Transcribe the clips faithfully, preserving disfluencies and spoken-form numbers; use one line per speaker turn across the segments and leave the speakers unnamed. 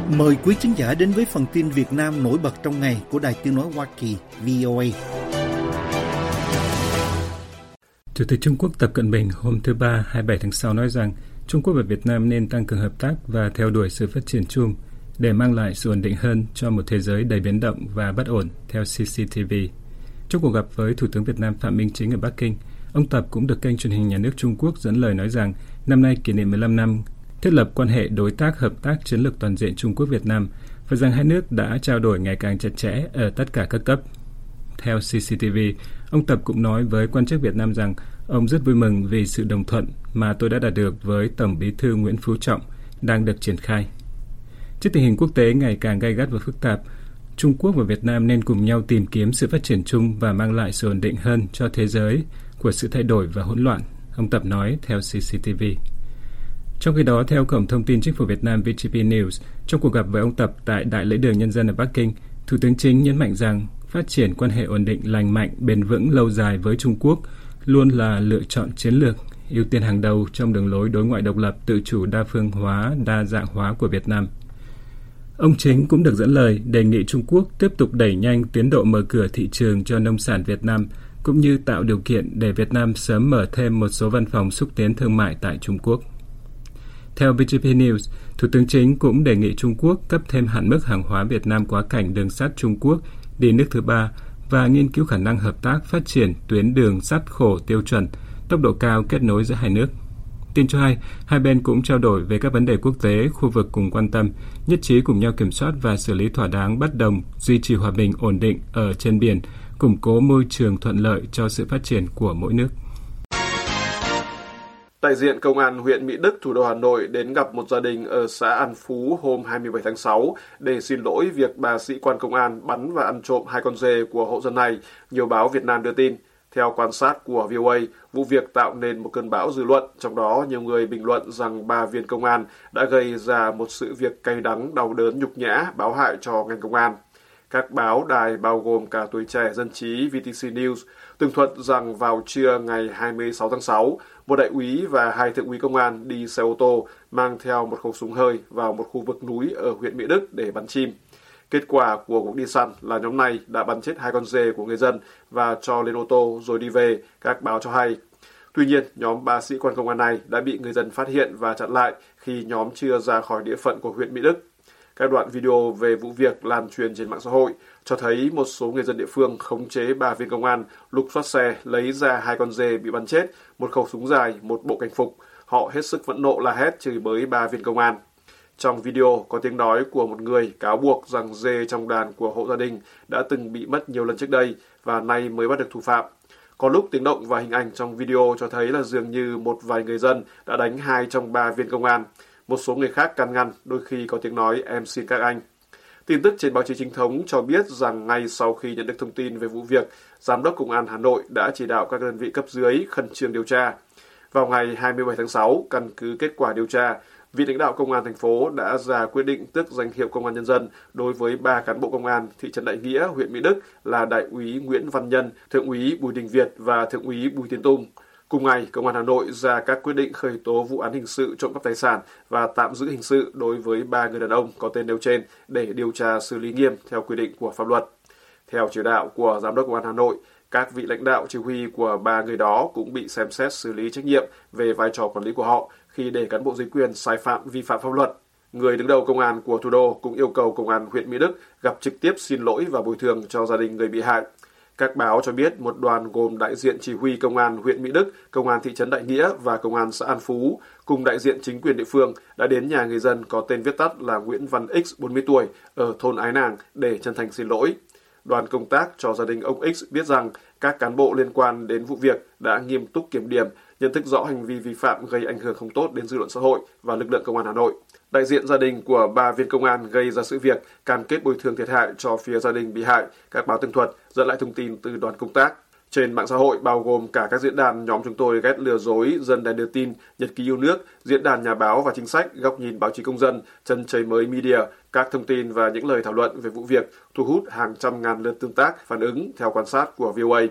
Mời quý khán giả đến với phần tin Việt Nam nổi bật trong ngày của Đài Tiếng nói Hoa Kỳ vê o a.
Chủ tịch Trung Quốc Tập Cận Bình hôm thứ Ba hai mươi bảy tháng sáu nói rằng Trung Quốc và Việt Nam nên tăng cường hợp tác và theo đuổi sự phát triển chung để mang lại sự ổn định hơn cho một thế giới đầy biến động và bất ổn, theo xê xê tê vê. Trong cuộc gặp với Thủ tướng Việt Nam Phạm Minh Chính ở Bắc Kinh, ông Tập cũng được kênh truyền hình nhà nước Trung Quốc dẫn lời nói rằng năm nay kỷ niệm mười lăm năm thiết lập quan hệ đối tác hợp tác chiến lược toàn diện Trung Quốc-Việt Nam và rằng hai nước đã trao đổi ngày càng chặt chẽ ở tất cả các cấp. Theo xê xê tê vê, ông Tập cũng nói với quan chức Việt Nam rằng ông rất vui mừng vì sự đồng thuận mà tôi đã đạt được với Tổng Bí thư Nguyễn Phú Trọng đang được triển khai. Trước tình hình quốc tế ngày càng gay gắt và phức tạp, Trung Quốc và Việt Nam nên cùng nhau tìm kiếm sự phát triển chung và mang lại sự ổn định hơn cho thế giới của sự thay đổi và hỗn loạn, ông Tập nói theo xê xê tê vê. Trong khi đó, theo Cổng Thông tin Chính phủ Việt Nam vê giê pê News, trong cuộc gặp với ông Tập tại Đại lễ đường Nhân dân ở Bắc Kinh, Thủ tướng Chính nhấn mạnh rằng phát triển quan hệ ổn định, lành mạnh, bền vững, lâu dài với Trung Quốc luôn là lựa chọn chiến lược, ưu tiên hàng đầu trong đường lối đối ngoại độc lập, tự chủ, đa phương hóa, đa dạng hóa của Việt Nam. Ông Chính cũng được dẫn lời đề nghị Trung Quốc tiếp tục đẩy nhanh tiến độ mở cửa thị trường cho nông sản Việt Nam, cũng như tạo điều kiện để Việt Nam sớm mở thêm một số văn phòng xúc tiến thương mại tại Trung Quốc. Theo vê giê pê News, Thủ tướng Chính cũng đề nghị Trung Quốc cấp thêm hạn mức hàng hóa Việt Nam quá cảnh đường sắt Trung Quốc đi nước thứ ba và nghiên cứu khả năng hợp tác phát triển tuyến đường sắt khổ tiêu chuẩn, tốc độ cao kết nối giữa hai nước. Tin cho hay, hai bên cũng trao đổi về các vấn đề quốc tế, khu vực cùng quan tâm, nhất trí cùng nhau kiểm soát và xử lý thỏa đáng bất đồng, duy trì hòa bình ổn định ở trên biển, củng cố môi trường thuận lợi cho sự phát triển của mỗi nước.
Đại diện Công an huyện Mỹ Đức, thủ đô Hà Nội đến gặp một gia đình ở xã An Phú hôm hai mươi bảy tháng sáu để xin lỗi việc bà sĩ quan công an bắn và ăn trộm hai con dê của hộ dân này, nhiều báo Việt Nam đưa tin. Theo quan sát của vê o a, vụ việc tạo nên một cơn bão dư luận, trong đó nhiều người bình luận rằng ba viên công an đã gây ra một sự việc cay đắng, đau đớn, nhục nhã, báo hại cho ngành công an. Các báo đài bao gồm cả Tuổi Trẻ, Dân trí, vê tê xê News tường thuật rằng vào trưa ngày hai mươi sáu tháng sáu, một đại úy và hai thượng úy công an đi xe ô tô mang theo một khẩu súng hơi vào một khu vực núi ở huyện Mỹ Đức để bắn chim. Kết quả của cuộc đi săn là nhóm này đã bắn chết hai con dê của người dân và cho lên ô tô rồi đi về, các báo cho hay. Tuy nhiên, nhóm ba sĩ quan công an này đã bị người dân phát hiện và chặn lại khi nhóm chưa ra khỏi địa phận của huyện Mỹ Đức. Các đoạn video về vụ việc lan truyền trên mạng xã hội cho thấy một số người dân địa phương khống chế ba viên công an, lục soát xe, lấy ra hai con dê bị bắn chết, một khẩu súng dài, một bộ cảnh phục. Họ hết sức phẫn nộ la hét chửi bới ba viên công an. Trong video có tiếng nói của một người cáo buộc rằng dê trong đàn của hộ gia đình đã từng bị mất nhiều lần trước đây và nay mới bắt được thủ phạm. Có lúc tiếng động và hình ảnh trong video cho thấy là dường như một vài người dân đã đánh hai trong ba viên công an. Một số người khác can ngăn, đôi khi có tiếng nói em xin các anh. Tin tức trên báo chí chính thống cho biết rằng ngay sau khi nhận được thông tin về vụ việc, Giám đốc Công an Hà Nội đã chỉ đạo các đơn vị cấp dưới khẩn trương điều tra. Vào ngày hai mươi bảy tháng sáu, căn cứ kết quả điều tra, vị lãnh đạo Công an thành phố đã ra quyết định tước danh hiệu Công an Nhân dân đối với ba cán bộ công an thị trấn Đại Nghĩa, huyện Mỹ Đức là Đại úy Nguyễn Văn Nhân, Thượng úy Bùi Đình Việt và Thượng úy Bùi Tiến Tùng. Cùng ngày, Công an Hà Nội ra các quyết định khởi tố vụ án hình sự trộm cắp tài sản và tạm giữ hình sự đối với ba người đàn ông có tên nêu trên để điều tra xử lý nghiêm theo quy định của pháp luật. Theo chỉ đạo của Giám đốc Công an Hà Nội, các vị lãnh đạo chỉ huy của ba người đó cũng bị xem xét xử lý trách nhiệm về vai trò quản lý của họ khi để cán bộ dưới quyền sai phạm vi phạm pháp luật. Người đứng đầu công an của thủ đô cũng yêu cầu Công an huyện Mỹ Đức gặp trực tiếp xin lỗi và bồi thường cho gia đình người bị hại. Các báo cho biết một đoàn gồm đại diện chỉ huy Công an huyện Mỹ Đức, Công an thị trấn Đại Nghĩa và Công an xã An Phú cùng đại diện chính quyền địa phương đã đến nhà người dân có tên viết tắt là Nguyễn Văn X, bốn mươi tuổi, ở thôn Ái Nàng để chân thành xin lỗi. Đoàn công tác cho gia đình ông X biết rằng các cán bộ liên quan đến vụ việc đã nghiêm túc kiểm điểm, nhận thức rõ hành vi vi phạm gây ảnh hưởng không tốt đến dư luận xã hội và lực lượng Công an Hà Nội. Đại diện gia đình của ba viên công an gây ra sự việc cam kết bồi thường thiệt hại cho phía gia đình bị hại, các báo tường thuật dẫn lại thông tin từ đoàn công tác. Trên mạng xã hội bao gồm cả các diễn đàn nhóm chúng tôi ghét lừa dối, dân đèn đưa tin, nhật ký yêu nước, diễn đàn nhà báo và chính sách, góc nhìn báo chí công dân, chân trời mới media, các thông tin và những lời thảo luận về vụ việc thu hút hàng trăm ngàn lượt tương tác, phản ứng theo quan sát của vê o a.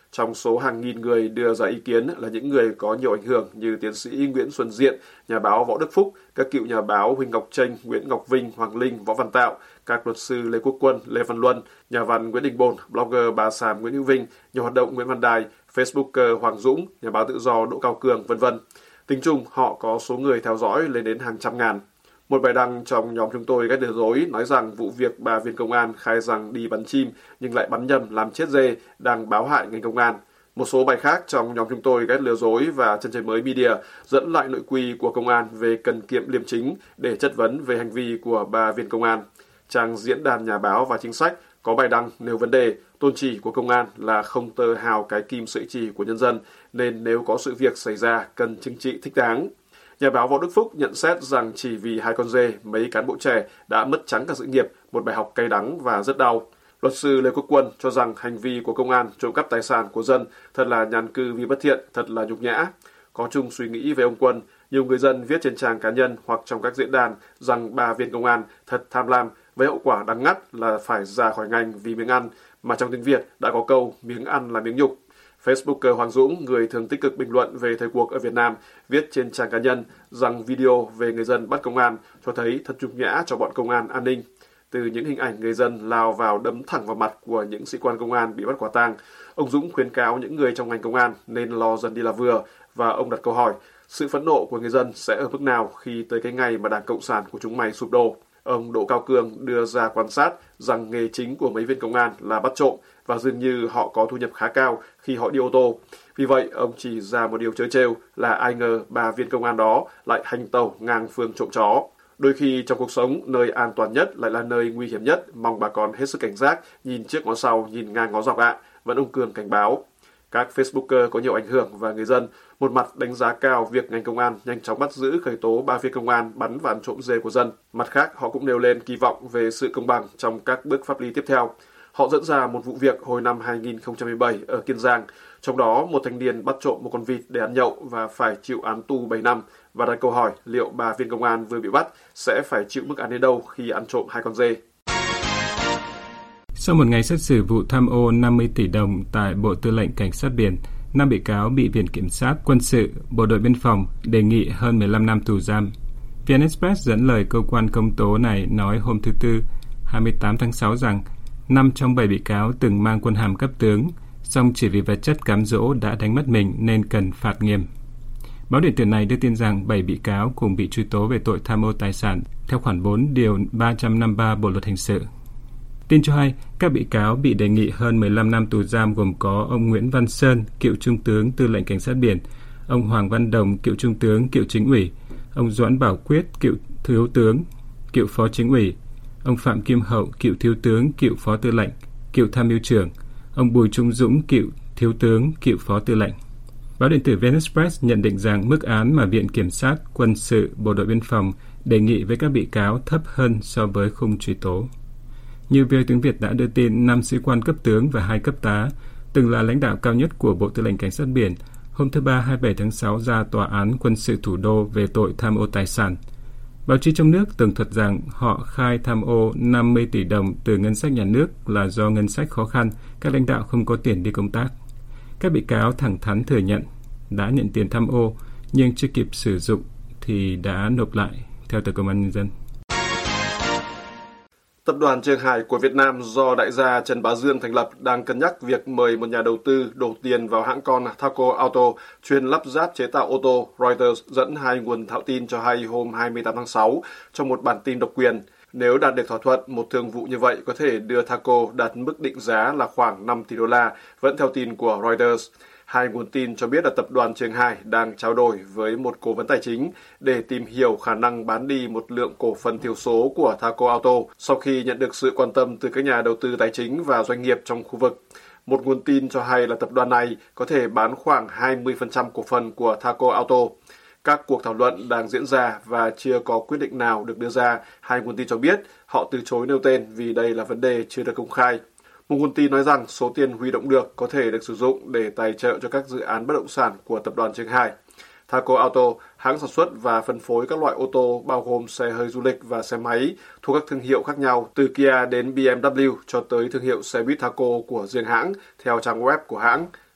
Trong số hàng nghìn người đưa ra ý kiến là những người có nhiều ảnh hưởng như tiến sĩ Nguyễn Xuân Diện, nhà báo Võ Đức Phúc, các cựu nhà báo Huỳnh Ngọc Chênh, Nguyễn Ngọc Vinh, Hoàng Linh, Võ Văn Tạo, các luật sư Lê Quốc Quân, Lê Văn Luân, nhà văn Nguyễn Đình Bồn, blogger Bà Sàm Nguyễn Hữu Vinh, nhà hoạt động Nguyễn Văn Đài, Facebooker Hoàng Dũng, nhà báo tự do Đỗ Cao Cường, vân vân. Tính chung, họ có số người theo dõi lên đến hàng trăm ngàn. Một bài đăng trong nhóm chúng tôi Ghét Lừa Dối nói rằng vụ việc ba viên công an khai rằng đi bắn chim nhưng lại bắn nhầm làm chết dê đang báo hại ngành công an. Một số bài khác trong nhóm chúng tôi Ghét Lừa Dối và Chân Trời Mới Media dẫn lại nội quy của công an về cần kiệm liêm chính để chất vấn về hành vi của ba viên công an. Trang Diễn đàn Nhà báo và Chính sách có bài đăng nêu vấn đề tôn chỉ của công an là không tơ hào cái kim sợi chỉ của nhân dân, nên nếu có sự việc xảy ra cần trừng trị thích đáng. Nhà báo Võ Đức Phúc nhận xét rằng chỉ vì hai con dê, mấy cán bộ trẻ đã mất trắng cả sự nghiệp, một bài học cay đắng và rất đau. Luật sư Lê Quốc Quân cho rằng hành vi của công an trộm cắp tài sản của dân thật là nhàn cư vì bất thiện, thật là nhục nhã. Có chung suy nghĩ về ông Quân, nhiều người dân viết trên trang cá nhân hoặc trong các diễn đàn rằng ba viên công an thật tham lam với hậu quả đắng ngắt là phải ra khỏi ngành vì miếng ăn, mà trong tiếng Việt đã có câu miếng ăn là miếng nhục. Facebooker Hoàng Dũng, người thường tích cực bình luận về thời cuộc ở Việt Nam, viết trên trang cá nhân rằng video về người dân bắt công an cho thấy thật nhục nhã cho bọn công an an ninh. Từ những hình ảnh người dân lao vào đấm thẳng vào mặt của những sĩ quan công an bị bắt quả tang, ông Dũng khuyến cáo những người trong ngành công an nên lo dần đi là vừa, và ông đặt câu hỏi, sự phẫn nộ của người dân sẽ ở mức nào khi tới cái ngày mà Đảng Cộng sản của chúng mày sụp đổ. Ông Đỗ Cao Cường đưa ra quan sát rằng nghề chính của mấy viên công an là bắt trộm và dường như họ có thu nhập khá cao khi họ đi ô tô. Vì vậy, ông chỉ ra một điều trớ trêu là ai ngờ ba viên công an đó lại hành tẩu ngang phương trộm chó. Đôi khi trong cuộc sống, nơi an toàn nhất lại là nơi nguy hiểm nhất, mong bà con hết sức cảnh giác, nhìn trước ngó sau, nhìn ngang ngó dọc ạ, vẫn ông Cường cảnh báo. Các Facebooker có nhiều ảnh hưởng và người dân một mặt đánh giá cao việc ngành công an nhanh chóng bắt giữ khởi tố ba viên công an bắn và ăn trộm dê của dân. Mặt khác, họ cũng nêu lên kỳ vọng về sự công bằng trong các bước pháp lý tiếp theo. Họ dẫn ra một vụ việc hồi năm hai nghìn không trăm mười bảy ở Kiên Giang, trong đó một thanh niên bắt trộm một con vịt để ăn nhậu và phải chịu án tù bảy năm, và đặt câu hỏi liệu ba viên công an vừa bị bắt sẽ phải chịu mức án đến đâu khi ăn trộm hai con dê.
Sau một ngày xét xử vụ tham ô năm mươi tỷ đồng tại Bộ Tư lệnh Cảnh sát biển, năm bị cáo bị Viện Kiểm sát Quân sự, Bộ đội Biên phòng đề nghị hơn mười lăm năm tù giam. vê en Express dẫn lời cơ quan công tố này nói hôm thứ Tư, hai mươi tám tháng sáu rằng năm trong bảy bị cáo từng mang quân hàm cấp tướng, song chỉ vì vật chất cám dỗ đã đánh mất mình nên cần phạt nghiêm. Báo điện tử này đưa tin rằng bảy bị cáo cùng bị truy tố về tội tham ô tài sản theo khoản bốn điều ba trăm năm mươi ba Bộ luật hình sự. Tin cho hay, các bị cáo bị đề nghị hơn mười lăm năm tù giam gồm có ông Nguyễn Văn Sơn, cựu Trung tướng Tư lệnh Cảnh sát biển, ông Hoàng Văn Đồng, cựu Trung tướng, cựu Chính ủy, ông Doãn Bảo Quyết, cựu Thiếu tướng, cựu Phó Chính ủy, ông Phạm Kim Hậu, cựu Thiếu tướng, cựu Phó Tư lệnh, cựu Tham mưu trưởng, ông Bùi Trung Dũng, cựu Thiếu tướng, cựu Phó Tư lệnh. Báo điện tử vê en Express nhận định rằng mức án mà Viện Kiểm sát Quân sự, Bộ đội Biên phòng đề nghị với các bị cáo thấp hơn so với khung truy tố. Như vê o a tiếng Việt đã đưa tin, năm sĩ quan cấp tướng và hai cấp tá, từng là lãnh đạo cao nhất của Bộ Tư lệnh Cảnh sát biển, hôm thứ Ba hai mươi bảy tháng sáu ra Tòa án Quân sự Thủ đô về tội tham ô tài sản. Báo chí trong nước tường thuật rằng họ khai tham ô năm mươi tỷ đồng từ ngân sách nhà nước là do ngân sách khó khăn, các lãnh đạo không có tiền đi công tác. Các bị cáo thẳng thắn thừa nhận đã nhận tiền tham ô nhưng chưa kịp sử dụng thì đã nộp lại, theo tờ Công an Nhân dân.
Tập đoàn Trường Hải của Việt Nam do đại gia Trần Bá Dương thành lập đang cân nhắc việc mời một nhà đầu tư đổ tiền vào hãng con Thaco Auto chuyên lắp ráp chế tạo ô tô. Reuters dẫn hai nguồn thạo tin cho hay hôm hai mươi tám tháng sáu trong một bản tin độc quyền. Nếu đạt được thỏa thuận, một thương vụ như vậy có thể đưa Thaco đạt mức định giá là khoảng năm tỷ đô la, vẫn theo tin của Reuters. Hai nguồn tin cho biết là tập đoàn Trường Hải đang trao đổi với một cố vấn tài chính để tìm hiểu khả năng bán đi một lượng cổ phần thiểu số của Thaco Auto sau khi nhận được sự quan tâm từ các nhà đầu tư tài chính và doanh nghiệp trong khu vực. Một nguồn tin cho hay là tập đoàn này có thể bán khoảng hai mươi phần trăm cổ phần của Thaco Auto. Các cuộc thảo luận đang diễn ra và chưa có quyết định nào được đưa ra. Hai nguồn tin cho biết họ từ chối nêu tên vì đây là vấn đề chưa được công khai. Một nguồn tin nói rằng số tiền huy động được có thể được sử dụng để tài trợ cho các dự án bất động sản của tập đoàn Trường Hải. Thaco Auto, hãng sản xuất và phân phối các loại ô tô bao gồm xe hơi du lịch và xe máy thuộc các thương hiệu khác nhau, từ Kia đến bê em vê cho tới thương hiệu xe buýt Thaco của riêng hãng, theo trang web của hãng.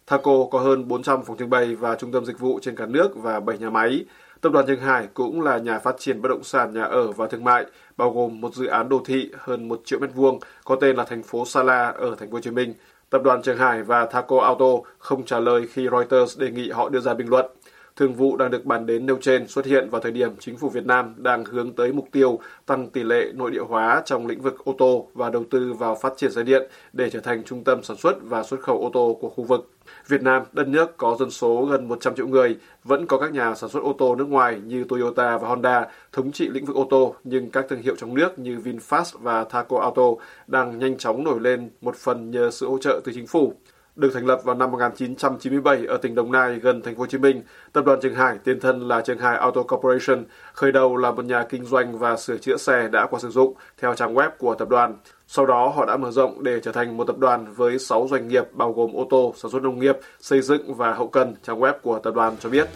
Thaco có hơn bốn trăm phòng trưng bày và trung tâm dịch vụ trên cả nước và bảy nhà máy. Tập đoàn Trường Hải cũng là nhà phát triển bất động sản nhà ở và thương mại, bao gồm một dự án đô thị hơn một triệu mét vuông có tên là thành phố Sa La ở thành phố Hồ Chí Minh. Tập đoàn Trường Hải và Thaco Auto không trả lời khi Reuters đề nghị họ đưa ra bình luận. Thương vụ đang được bàn đến nêu trên xuất hiện vào thời điểm chính phủ Việt Nam đang hướng tới mục tiêu tăng tỷ lệ nội địa hóa trong lĩnh vực ô tô và đầu tư vào phát triển xe điện để trở thành trung tâm sản xuất và xuất khẩu ô tô của khu vực. Việt Nam, đất nước có dân số gần một trăm triệu người, vẫn có các nhà sản xuất ô tô nước ngoài như Toyota và Honda thống trị lĩnh vực ô tô, nhưng các thương hiệu trong nước như VinFast và Thaco Auto đang nhanh chóng nổi lên một phần nhờ sự hỗ trợ từ chính phủ. Được thành lập vào năm một nghìn chín trăm chín mươi bảy ở tỉnh Đồng Nai gần thành phố Hồ Chí Minh, tập đoàn Trường Hải, tiền thân là Trường Hải Auto Corporation, khởi đầu là một nhà kinh doanh và sửa chữa xe đã qua sử dụng theo trang web của tập đoàn. Sau đó họ đã mở rộng để trở thành một tập đoàn với sáu doanh nghiệp bao gồm ô tô, sản xuất nông nghiệp, xây dựng và hậu cần, trang web của tập đoàn cho biết.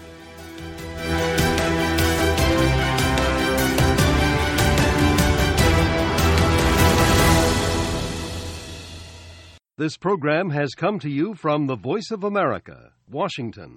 This program has come to you from the Voice of America, Washington.